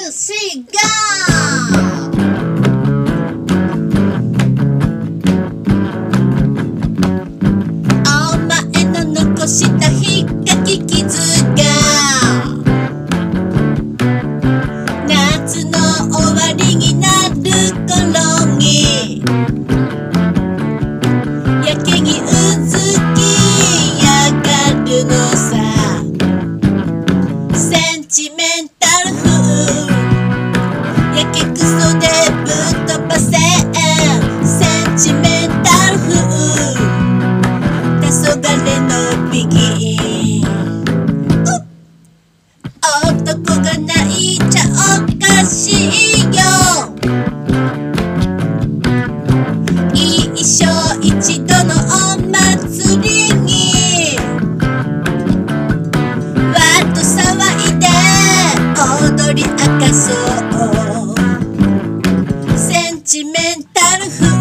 3ゴー。お前の残したひっかき傷が夏の終わりになる頃にやけにうずきやがるのさ。センチメンタル風やけくそでぶっ飛ばせ。センチメンタル風黄昏のビギン。男が泣いちゃおかしいよ。一生一度のお祭りにわっと騒いで踊り明かそう。センチメンタル風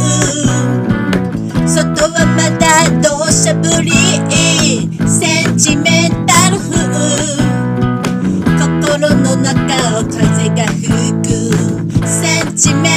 外はまだ土砂降り。センチメンタル風心の中を風が吹く。センチメンタル風